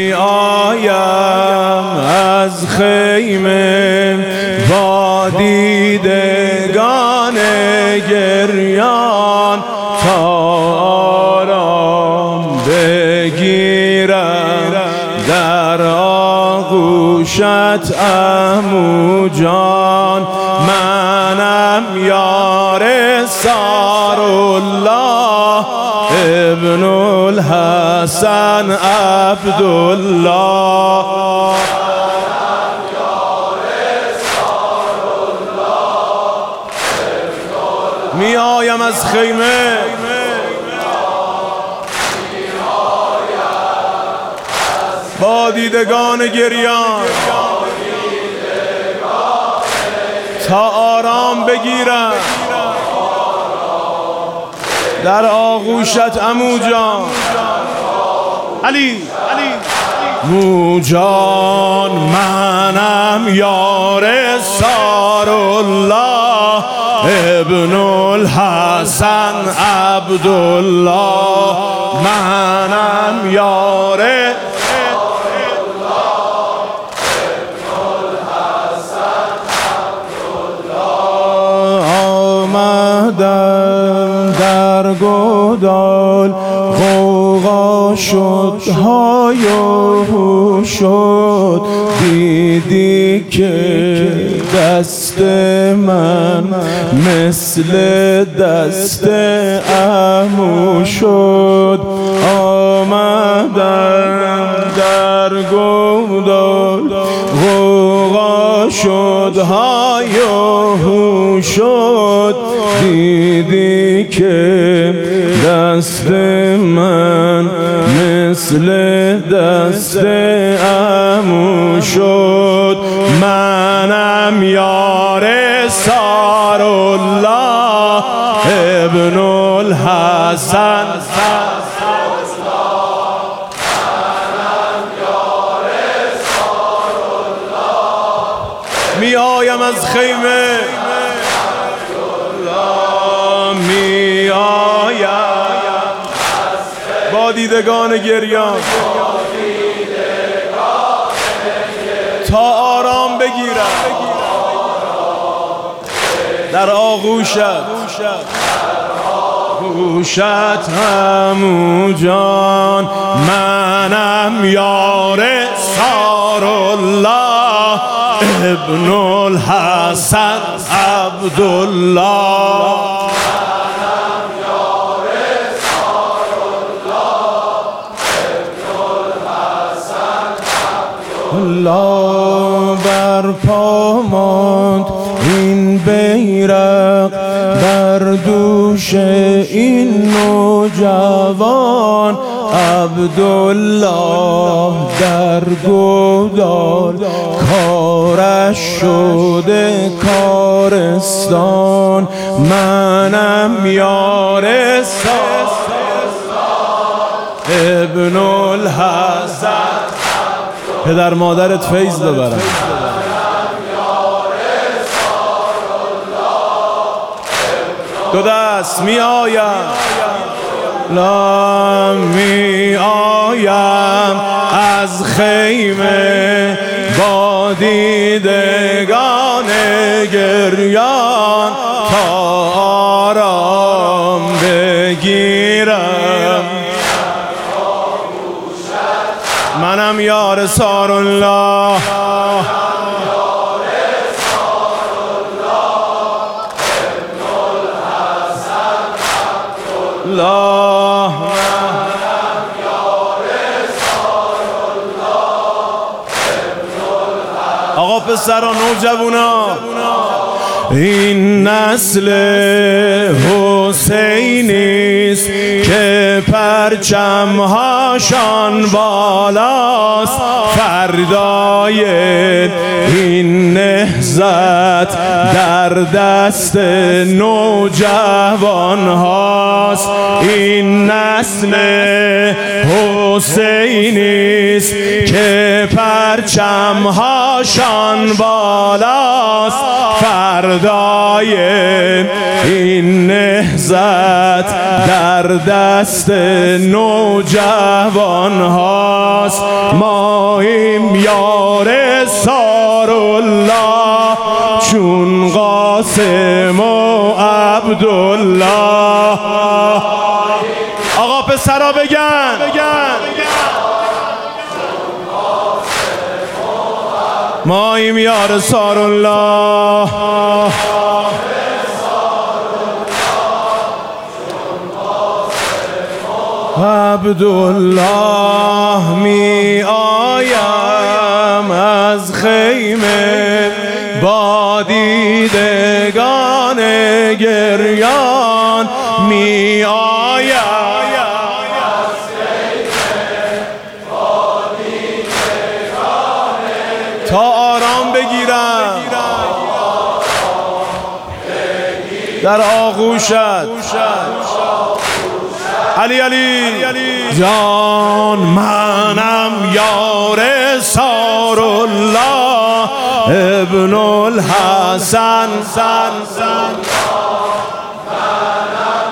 می آیم از خیمه با دیدگان گریان تا آرام بگیرم در آغوشت عمو جان. منم یار سارالله ابن الحسن عبدالله. می آیم از خیمه با دیدگان گریان تا آرام بگیرم در آغوشت عمو جان. علی عمو جان منم یار سارالله ابن الحسن عبدالله. منم یار در گودال غوغا شد های و شد دیدی که دست من مثل دست عمو شد. آمدم در گودال غوغا شد های و شد دیدی که دست من مثل دست عمو شد. منم یار سارالله ابن الحسن. می آیم از خیمه می آیم با دیدگان گریان تا آرام بگیرم در آغوشت عمو جان. منم یار سارالله ابن الحسن عبدالله. الله بر پا ماند این بیرق بر دوش این نوجوان. عبدالله در گودال کارش شده کارستان. منم یار ابن الحسن. پدر مادرت فیض ببرن. دو دست می آیم لا می آیم از خیمه با دیدگان گریان تا آرام بگیرم. منم یار سارالله الله. آقا پسران نوجوانا این نسل حسینیست که پرچمهاشان بالاست. فردای این نهضت در دست نوجوان هاست. این نسل حسینیست که پرچمهاشان بالاست. فردای این نهضت در دست نوجوان هاست. ما چون قاسم و عبدالله. آقا پسرا بگن ماییم یا رسول الله. عبدالله می آیم از خیمه با دیدگان گریان می آیم از خیمه با دیدگان تا آرام بگیرم در آغوشت علی جان منم یا رسول الله ابن الحسن. منم